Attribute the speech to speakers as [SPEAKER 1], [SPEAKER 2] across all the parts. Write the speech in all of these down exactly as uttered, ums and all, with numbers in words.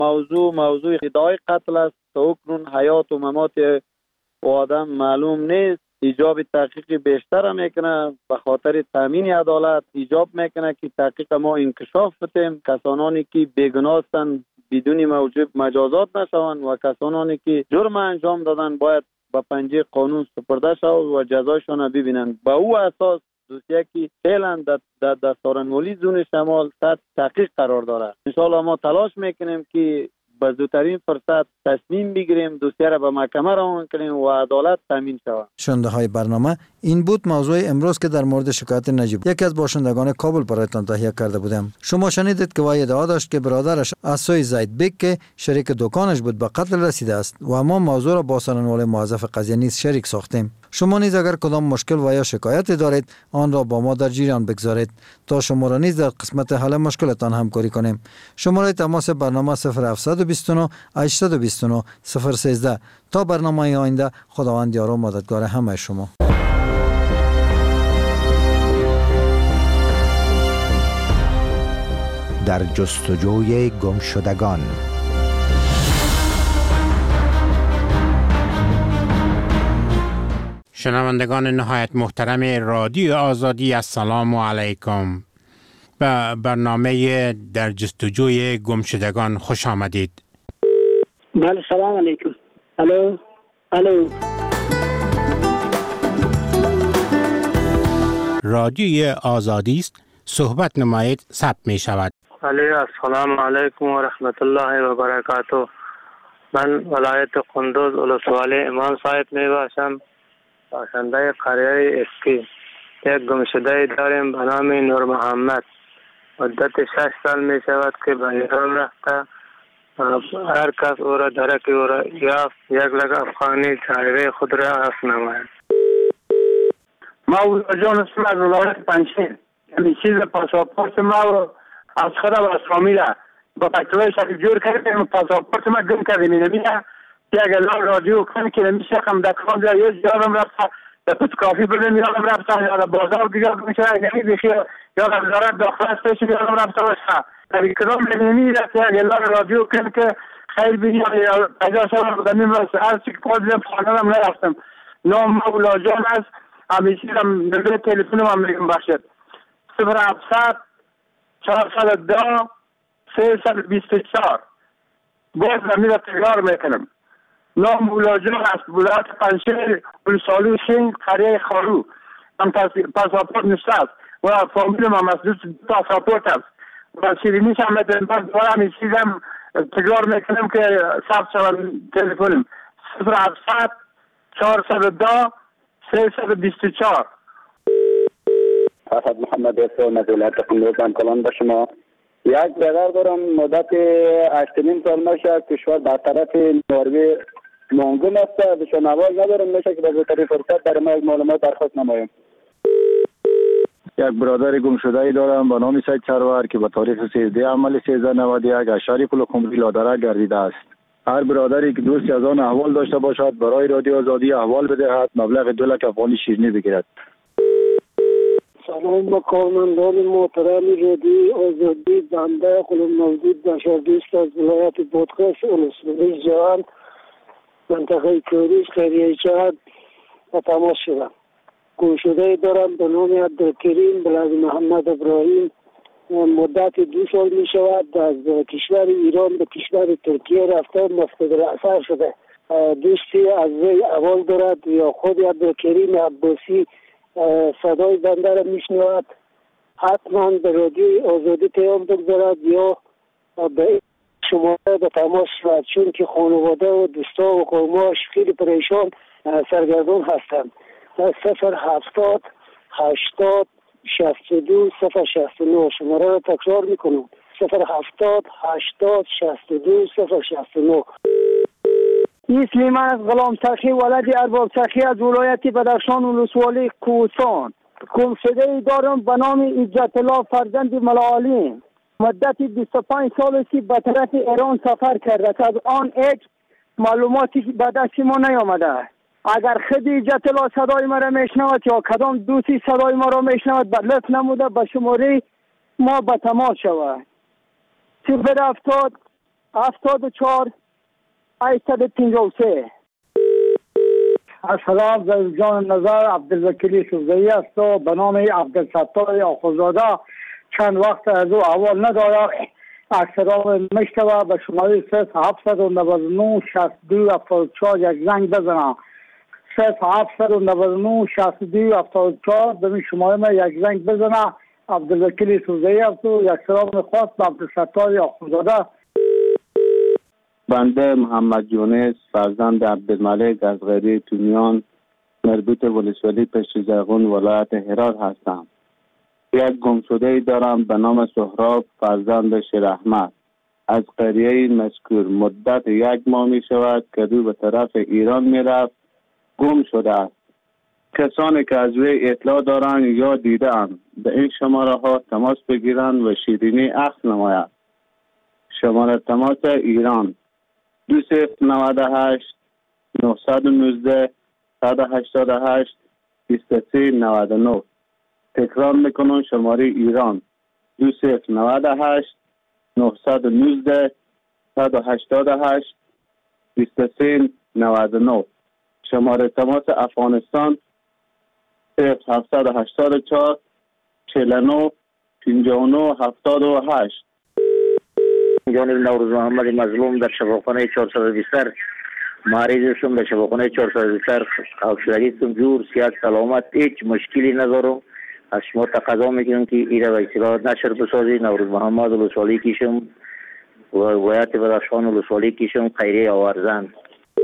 [SPEAKER 1] موضوع موضوع ادعای قتل است. تا اکنون حیات و ممات و آدم معلوم نیست. ایجاب تحقیق بیشتر میکنه، به خاطر تامین عدالت ایجاب میکنه که تحقیق ما انکشاف بتیم، کسانی که بیگناه هستند بدون موجب مجازات نشوند و کسانی که جرم انجام دادن باید به پنجه قانون سپرده شود و جزایشان ببینند. به او اساس دوسیه که فعلا در دستارنوالی زون شمال تحت تحقیق قرار داره. ان شاء الله ما تلاش میکنیم که به زودترین فرصت تصمیم بگیریم، دوسیه را به محکمه روان کنیم و عدالت تامین شود.
[SPEAKER 2] شنونده های برنامه، این بود موضوع امروز که در مورد شکایت نجیب، یکی از باشندگان کابل، برایتان تهیه کرده بودم. شما شنیدید که وی ادعا داشت که برادرش اسوی زید بیگ که شریک دکانش بود به قتل رسیده است و ما موضوع را با سرانوال موظف قضیه نیز شریک ساختیم. شما نیز اگر کدام مشکل و یا شکایتی دارید آن را با ما در جریان بگذارید تا شما را نیز در قسمت حل مشکلتان همکاری کنیم. شماره تماس برنامه صفر هفت دو نه هشت دو نه صفر یک سه. تا برنامه آینده، خداوند یار و مددگار همه شما.
[SPEAKER 3] در جستجوی گمشدگان.
[SPEAKER 4] شنوندگان نهایت محترم رادیو آزادی، السلام علیکم. به برنامه در جستجوی گمشدگان خوش آمدید.
[SPEAKER 5] بله، سلام علیکم. الو الو
[SPEAKER 4] رادیو آزادی است، صحبت نمایید، ثبت می شود.
[SPEAKER 6] علیه السلام علیکم و رحمت الله و برکاته. من ولایت قندوز ولسوالی امام صاحب می باشم، باشنده قریه اسکی. یک گمشده داریم به نام نور محمد. مدت شش سال می شود که به ایران رفته. هر کس او را درک او را یافت یک لگ افغانی چهره خود را عرف نماید.
[SPEAKER 7] ما جان اسم از ولایت پنجشیر، یعنی چیز پاسپورت ما از خدا و از فامیلا با پکتوی شکل جور کردیم. پاسپورت ما گم کردیم. نمیده یک الان رادیو کن که نمیشه هم دکان جا یه یادم رفته در پت کافی بردیم یادم رفته یا در بازار دیگر میشه یعنی بخیر یا در وزارت داخل استیشن یادم رفته باشه. در کدام نمیده یک الان رادیو کن که خیر بینی یا پیدا شما بودنیم راست هر چی که پازیم خانه هم نرفتم. نام مولا جان است. همیشه هم نمبر تلفنم هم میگم باشد صفر هفتصد چهارصد و دو سیصد و بیست و چهار. باز نمیده تکرار میکنم. نام مولا جان است. ولایت پنجشیر، ولسوالی سنگ، قریه خارو. هم پاسپورت نشته است و فامیلم هم از دوست پاسپورت است و شیرینیش هم میتونم باز دوباره همیشه هم تکرار میکنم که ثبت شود تلفنم صفر هفتصد چهارصد و دو سیصد و بیست و چهار.
[SPEAKER 8] اسد محمد اسلام از ولایت قندوز کلان به شما. یک برادر دارم مدت هشت نیم سال میشه از کشور در طرف نروژ مانگون است. بهشون آواز ندارم، میشه که به زودترین فرصت در ما معلومات درخواست نمایم.
[SPEAKER 9] یک برادر گم شده ای دارم به نام سید سرور که به تاریخ سیزده عمل سیزده نود و یک اشاری پل خمری لادره گردیده است. هر برادری که دوستی از آن احوال داشته باشد برای رادیو آزادی احوال بدهد، مبلغ دو لک افغانی شیرینی بگیرد.
[SPEAKER 10] سلام با کارمندان محترم رادیو آزادی. بنده غلام نوزید بشردوست از ولایت بادغیس ولسوالی جهان منطقه کوروش قریه چهد و تماس شدم. گمشده دارم به نام عبدالکریم بلاد محمد ابراهیم. مدت دو سال می شود از کشور ایران به کشور ترکیه رفته، مفقود الاثر شده. دوستی از وی احوال دارد یا خود عبدالکریم عباسی صدای بنده را می شنود، حتما به رادیو آزادی پیام بگذارد یا به شماره به تماس شود، چون که خانواده و دوستا و قوماش خیلی پریشان سرگردان هستند. صفر هفتاد هشتاد شصت و دو صفر شصت و نه. شماره را تکرار میکنم صفر هفتاد هشتاد شصت و دو صفر شصت و نه.
[SPEAKER 11] اسم من از غلام سخی ولد ارباب سخی از ولایت بدخشان ولسوالی کوهستان. گمشده دارم به نام عزت الله فرزند ملاعلی. مدت بیست و پنج سال است به طرف ایران سفر کرده. از آن هیچ معلوماتی به دست ما نیامده. اگر خود عزت الله صدای ما را میشنود یا کدام دوستی صدای ما را میشنود به لطف نموده به شماره ما به تماس شود صفر هفتاد هفتاد و چهار هشتصد و پنجاه و سه.
[SPEAKER 12] السلام، در جان نظر عبدالوکیل سوزایی است و به نام عبدالستار آخوزاده. چند وقت از او اول نداره اکثران مشتبه به شماره صفر هفتصد و نود و نه شصت و دو هفتاد و چهار یک زنگ بزنم. صفر هفتصد و نود و نه شصت و دو هفتاد و چهار به این شماره ما یک زنگ بزنه. عبدالوکیل سوزایی است و یک سلام خاص به عبدالستار آخوزاده.
[SPEAKER 13] بنده محمد یونس فرزند عبدالملک از غیری تونیان مربوط ولسوالی پشت زرغون ولایت هرات هستم. یک گمشده دارم به نام سهراب فرزند شیر احمد از قریه مذکور. مدت یک ماه می شود که دو به طرف ایران می رفت گم شده است. کسانی که از وی اطلاع دارند یا دیدند به این شماره ها تماس بگیرند و شیرینی اخذ نماید. شماره تماس ایران دو صفر نود و هشت نهصد و نوزده صد و هشتاد و هشت بیست و سه نود و نه. تکرار میکنم شماره ایران دو صفر نود و هشت نهصد و نوزده صد و هشتاد و هشت بیست و سه نود و نه. شماره تماس افغانستان صفر هفتصد و هشتاد و چهار چهل و نه پنجاه و نه هفتاد و هشت.
[SPEAKER 14] جانب نوروز محمد مظلوم در شفاخانه چهارصد و بیست مریض شدم. در شفاخانه چهارصد و بیست آکسیژن جور صحت سلامت هیچ مشکلی ندارم. از شما تقاضا میکنم که ایره و اطلاع نشر بسازی. نوروز محمد ولسوالی کیشم و ولایت بدخشان ولسوالی کیشم خیریه آورزند.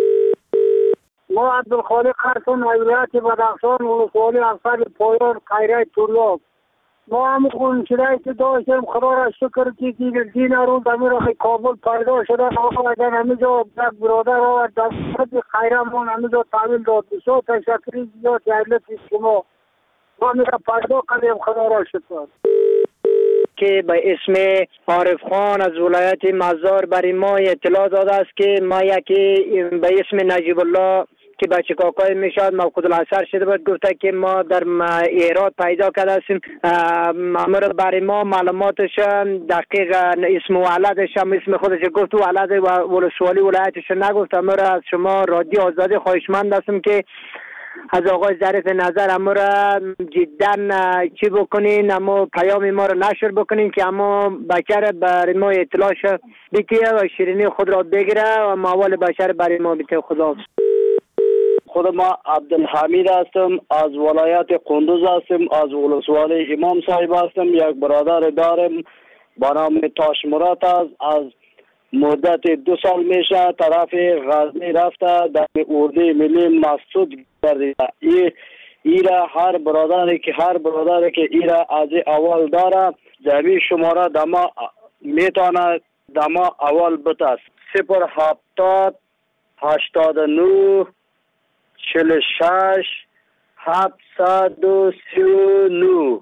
[SPEAKER 10] ما عبدالخالق هستم ولایت بدخشان ولسوالی افسر پایان خیریه طلاب. ما هم خونچرایی که داشتیم خدا را شکر که دین روز امیر آقای کابل پیدا شده. آقا اگر همیجا یک برادر را در خود خیرمون همیجا تحویل داد. بسیار تشکری زیاد علت شما ما میره پیدا کنیم خدا را شکر.
[SPEAKER 15] که به اسم عارف خان از ولایت مزار برای ما اطلاع داده است که ما یکی به اسم نجیب الله که بچه کاکای میشاد موقود الاثر شده بود گفته که ما در ایراد پیدا کرده هستیم. امر برای ما معلوماتش دقیق اسم ولدش هم اسم خودش گفت و ولد و ولسوالی ولایتش نگفت. امر از شما رادیو آزادی خواهشمند هستم که از آقای ظریف نظر اما را جدا چی بکنین، اما پیام ما را نشر بکنین که اما بچه برای ما اطلاعش بکیه و شیرینی خود را بگیره و موال بچه برای ما بکیه. خدا
[SPEAKER 16] خود ما عبدالحمید هستم از ولایت قندوز هستم از ولسوالی امام صاحب هستم. یک برادر دارم با نام تاش مراد است. از مدت دو سال میشه طرف غزنی رفته در اردوی ملی مسعود گردیده. ای ایرا هر برادری که هر برادری که ایرا از اول داره جمعی شماره دما میتونه دما اول بتاست. صفر هفتاد هشتاد و نه چهل و شش هفتصد و سی و نه.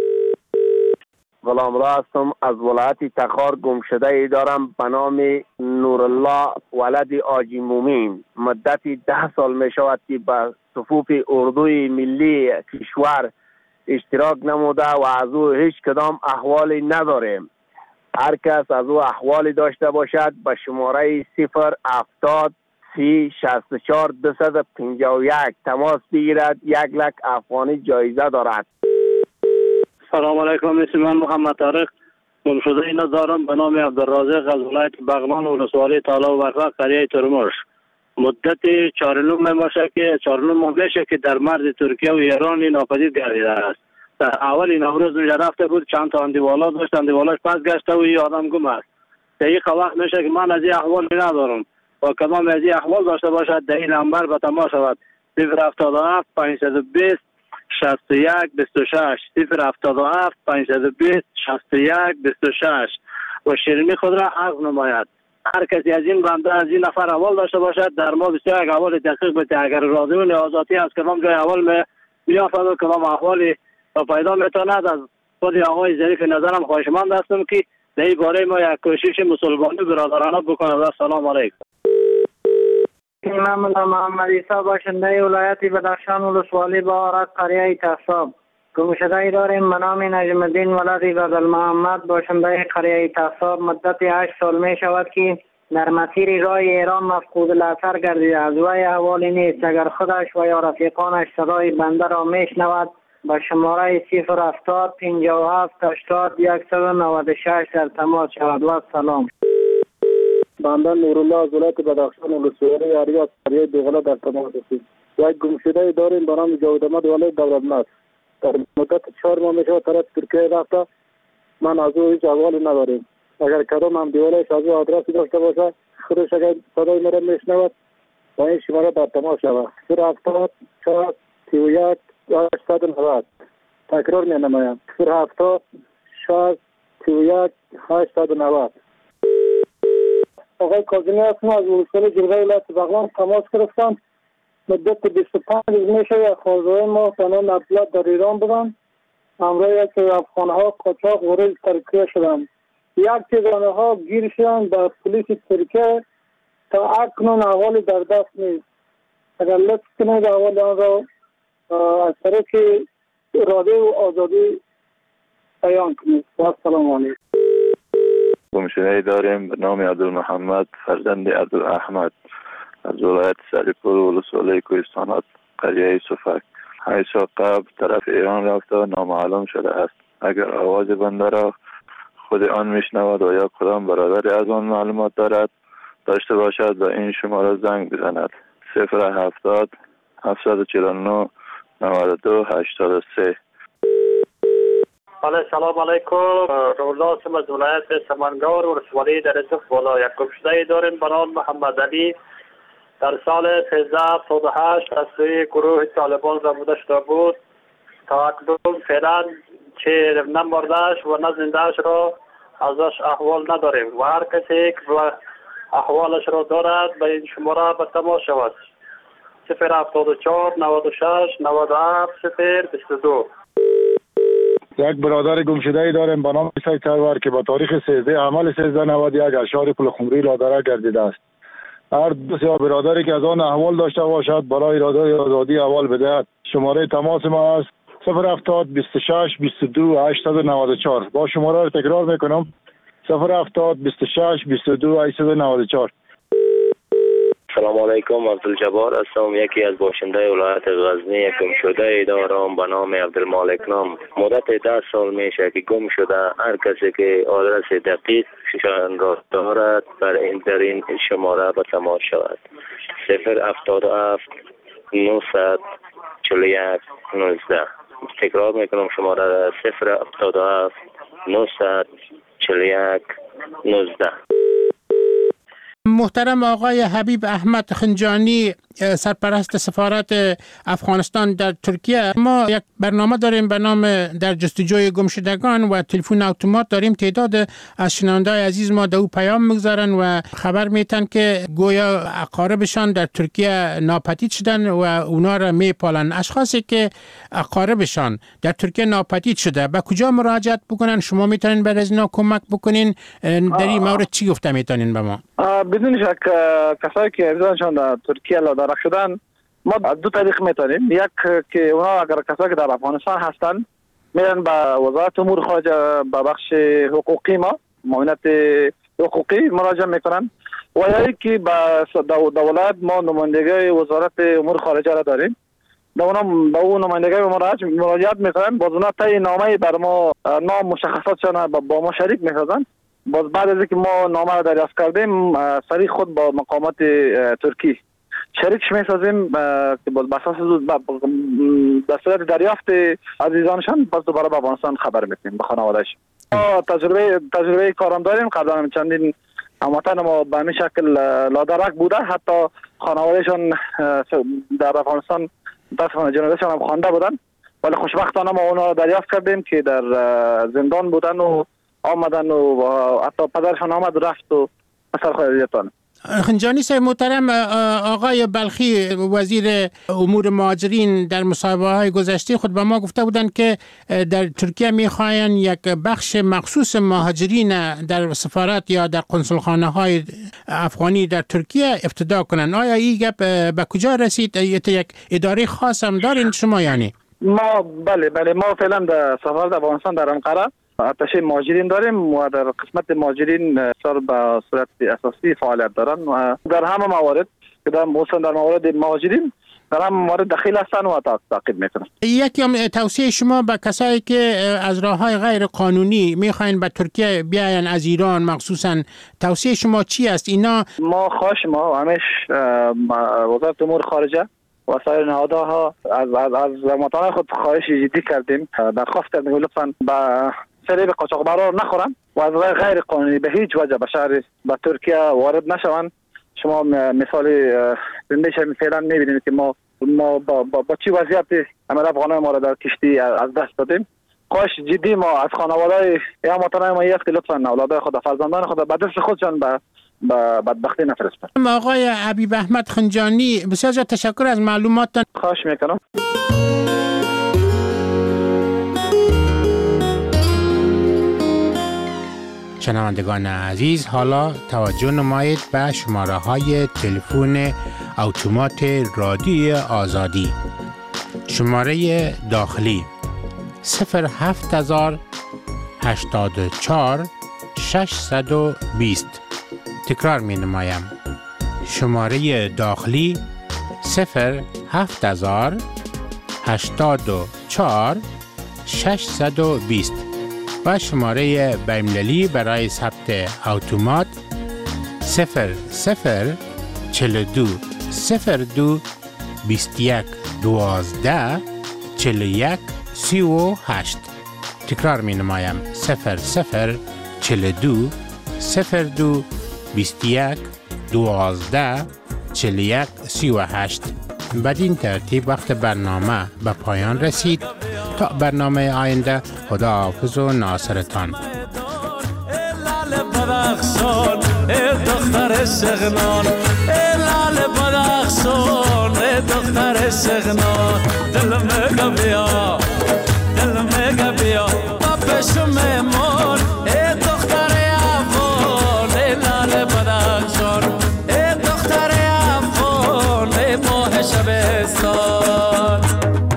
[SPEAKER 17] غلام را هستم از ولایت تخار. گمشده ای دارم به نام نورالله ولد آجی مومین. مدتی ده سال می شود که به صفوف اردوی ملی کشور اشتراک نموده و از او هیچ کدام احوالی نداریم. هر کس از او احوالی داشته باشد به شماره صفر هفتاد سی شصت و چهار دویست و پنجاه و یک تماس بگیرد. یک لک افغانی جایزه دارد.
[SPEAKER 18] سلام علیکم. اسم من محمد طارق گمشده اینا دارم به نام عبدالرازق از ولایت بغلان ولسوالی تالا و برفق قریه ترمرش. مدت چهار نهم میشه که چهار نهم میشه که در مرز ترکیه و ایران ناپدید گردیده است. در اول نوروز میشه رفته بود چند تا اندیوالا داشت، اندیوالاش پس گشته و این آدم گم است. دقیق وقت میشه که من از این احوال ندارم و کدام از این احوال داشته باشد در این نمبر به تماس شود. صفر هفتاد و هفت پانصد و بیست شصت و یک بیست و شش صفر هفتاد و هفت پانصد و بیست شصت و یک بیست و شش و شیرینی خود را عرض نماید. هر کسی از این بنده از این نفر اول داشته باشد در ما بسیار یک اول دقیق بده. اگر رادیو آزادی از کدام جای اول می میافد و کدام احوالی پیدا میتواند از خود آقای ظریف نظرم خواهشمند هستم که در این باره ما یک کوشش مسلمانی برادرانه بکنند. سلام علیکم.
[SPEAKER 15] امام الله محمد عیسی باشنده ولایت بدخشان ولسوالی بهارت قریه تحصاب. گمشده ای داریم به نام نجم الدین ولد بدل محمد باشنده قریه تحصاب. مدت هشت سال می شود که در مسیر راه ایران مفقود الاثر گردیده. از وی احوالی نیست. اگر خودش و یا رفیقانش صدای بنده را میشنود به شماره صفر هفتاد پنجاه و هفت هشتاد صد و نود و شش در تماس شود. و سلام.
[SPEAKER 9] بنده نورالله از ولایت بدخشان ولسوالی اریاس قریه دوغله در تماس هستیم. یک گمشده داریم به نام جاوید احمد ولایت دولتمند. در مدت چهار ماه میشه طرف ترکیه رفته. من از او هیچ احوالی نداریم. اگر کدام هم دیوالش از او آدرسی داشته باشه خودش اگر صدای مرا میشنود با این شماره در تماس شود. صفر هفتاد چهار سی و یک هشتصد و نود. تکرار می نمایم. صفر هفتاد شش سی و یک هشتصد و نود.
[SPEAKER 12] آقای کاظمی هستم از ولسوالی جلوه ولایت بغلان تماس گرفتم. مدت بیست و پنج روز میشه یک خانواده ما تنها نقلیات در ایران بودن. همراه یک افغانها قاچاق وارد ترکیه شدند. یک تیزانه ها گیر شدند در پلیس ترکیه. تا اکنون احوال در دست نیست. اگر لطف کنید احوال آن را از طریق رادیو آزادی بیان کنید. و السلام علیکم.
[SPEAKER 19] گمشده داریم به نام عبدالمحمد فرزند عبدالاحمد از ولایت سریپور ولسوالی کوهستانات قریه صفک. حیث قبل طرف ایران رفته و نامعلوم شده است. اگر آواز بنده را خود آن میشنود و یا کدام برادری از آن معلومات دارد داشته باشد به این شماره زنگ بزند. صفر هفتاد هفتصد و چهل و نه نود و دو هشتاد و سه.
[SPEAKER 18] بله سلام علیکم. روزا سم از ولایت سمنگار ولسوالی در صف بالا. یک گمشده داریم به نام محمد علی. در سال سیزده هفتاد و هشت از سوی گروه طالبان زبوده شده بود. تا اکنون فعلا چه نه مردهش و نه زندهش را ازش احوال نداریم و هر کسی که احوالش را دارد به این شماره به تماس شود. صفر هفتاد و چهار نود و شش نود و هفت صفر بیست و دو.
[SPEAKER 9] یک برادر گمشده داریم به نام سید سرور که با تاریخ سیزده عمل سیزده نود و یک اشعار پول خمری لادره گردیده است. هر دوست یا برادری که از آن احوال داشته باشد برای رادیوی آزادی احوال بدهد. شماره تماس ما است صفر هفتاد بیست و شش بیست و دو هشتصد و نود و چهار. با شماره را تکرار میکنم صفر هفتاد بیست و شش بیست و دو هشتصد و نود و چهار.
[SPEAKER 20] سلام علیکم. عبدالجبار هستم. یکی از باشنده ولایت غزنی. یک گمشده دارم به نام عبدالمالک نام. مدت ده سال میشه که گم شده. هر کسی که آدرس دقیق شان را دارد بر این در این شماره به تماس شود. صفر هفتاد و هفت نهصد چهل و یک نوزده. تکرار میکنم شماره را صفر هفتاد و هفت نهصد چهل و یک نوزده.
[SPEAKER 4] محترم آقای حبیب احمد خنجانی سرپرست سفارت افغانستان در ترکیه، ما یک برنامه داریم به نام در جستجوی گمشدگان و تلفن اتومات داریم. تعداد از شنونده‌های عزیز ما در او پیام میگذارن و خبر میتن که گویا اقاربشان در ترکیه ناپدید شدن و اونا را میپالن. اشخاصی که اقاربشان در ترکیه ناپدید شده به کجا مراجعت بکنن؟ شما میتونین برای از اینا کمک بکنین؟ در این مورد چی گفته میتونین به ما؟
[SPEAKER 12] بدون شک کسایی که ارزانشان در ترکیه لادرک شدن ما دو طریق میتونیم. یک که اونا اگر کسایی که در افغانستان هستن میرن به وزارت امور خارجه به بخش حقوقی ما معاونت حقوقی مراجعه میکنن و یا که به دولت ما نمایندگی وزارت امور خارجه را داریم. به اونا به اون نمایندگی مراجعت میکنن. باز اونا طی نامه بر ما نام مشخصاتشان با ما شریک میسازن. باز بعد از اینکه ما نامه را دریافت کردیم سریع خود با مقامات ترکی شریکش میسازیم که باز بر اساس به صورت دریافت عزیزانشان باز دوباره به افغانستان خبر میدیم به خانواده‌اش. تجربه تجربه کارم داریم. قبلا چندین هموطن ما به همین شکل لادرک بوده. حتی خانوادهشان در افغانستان متاسفانه جنازه‌شان هم خوانده بودن ولی خوشبختانه ما اونا را دریافت کردیم که در زندان بودن و آمدن و حتی پدرشان آمد و رفت و اثر خیلیتان.
[SPEAKER 4] خنجانی صاحب محترم، آقای بلخی وزیر امور مهاجرین در مصاحبه های گذشته خود به ما گفته بودند که در ترکیه میخواین یک بخش مخصوص مهاجرین در سفارت یا در قنصلخانه های افغانی در ترکیه افتتاح کنن. آیا این گپ به کجا رسید؟ یک اداره خاص هم دارین شما یعنی؟
[SPEAKER 12] ما بله بله ما فعلا در سفارت افغانستان در انقره
[SPEAKER 9] ارتش مهاجرین داریم و در قسمت مهاجرین سر به صورت اساسی فعالیت دارن و در همه موارد که در موسم در موارد مهاجرین در همه موارد دخیل هستن و تعقیب میکنن.
[SPEAKER 4] یکی هم توصیه شما به کسایی که از راههای غیر قانونی میخواین به ترکیه بیاین از ایران مخصوصا، توصیه شما چی است؟ اینا
[SPEAKER 9] ما خواهش ما همیش وزارت امور خارجه و سایر نهادها از از از مطالعه خود خواهش جدی کردیم، درخواست کردیم لطفاً به فریب قاچاقبرا نخورن و از راه غیر قانونی به هیچ وجه به شهر به ترکیه وارد نشوند. شما مثال زنده شما فعلا میبینید که ما ما با, با, با چی وضعیتی عمل افغانای ما را در کشتی از دست دادیم. خواهش جدی ما از خانواده یا مطالعه ما است که لطفاً اولادای خود فرزندان خود به دست خودشان به با بدبختی نفرستن.
[SPEAKER 4] آقای حبیب احمد خنجانی بسیار زیاد تشکر از معلوماتتان.
[SPEAKER 9] خواهش میکنم.
[SPEAKER 4] شنوندگان عزیز، حالا توجه نمایید به شماره های تلفن اتومات رادیو آزادی. شماره داخلی صفر هفت هزار هشتاد و چهار ششصد و بیست. تکرار می نمایم. شماره داخلی صفر هفت هزار هشتاد و چهار ششصد و بیست و شماره بین‌المللی برای ثبت اتومات صفر صفر چهل و دو صفر دو بیست و یک دوازده چهل و یک سی و هشت. تکرار می نمایم. صفر صفر چهل و دو صفر دو بیست و یک دوازده چهل و یک سی و هشت. بدین ترتیب وقت برنامه به پایان رسید. تا برنامه آینده، خدا حافظ و ناصرتان.
[SPEAKER 21] بدخشان ای دختر شغنان، ای لال بدخشان ای دختر شغنان، دل میگه بیا دل میگه بیا با پیش میمون، ای دختر افغان ای لال بدخشان، ای دختر افغان ای ماه شبستان.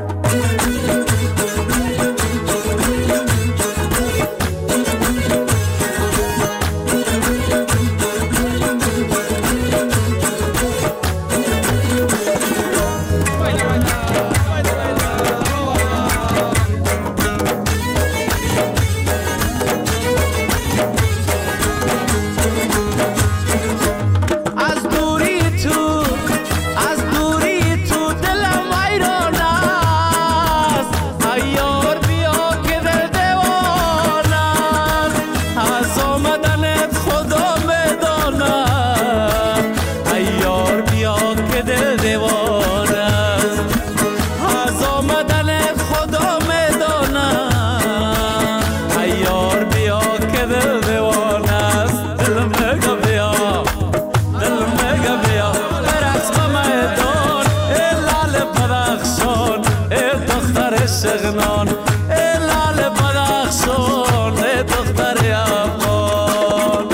[SPEAKER 21] شغنان ای لال بدخشان ای دختر افغان.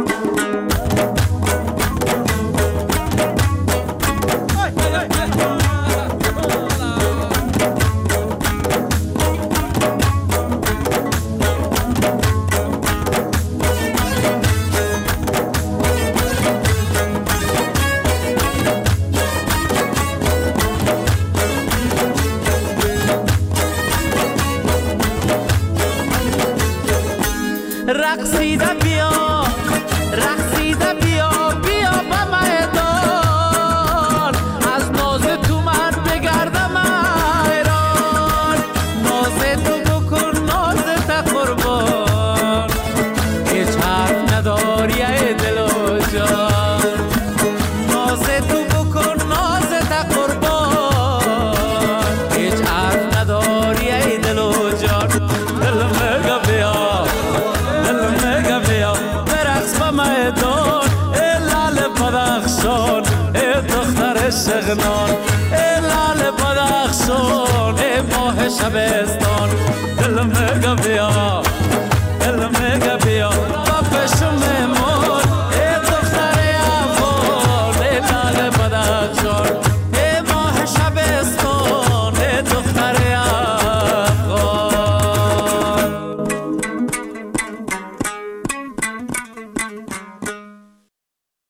[SPEAKER 21] رقصیده بیا رقصیده بیا بیا به میدان، از ناز تو من بگردم حیران، ناز تو بکن ناز تا قربان، هیچ حرف نداری ای دل و جان، ناز تو بکن ناز تا قربان، هیچ حرف نداری ای دل و جان. دل میگه بیا میدان ای لال بدخشان ای دختر شغنان، ای لال بدخشان ای ماه شبستان. دل میگه بیا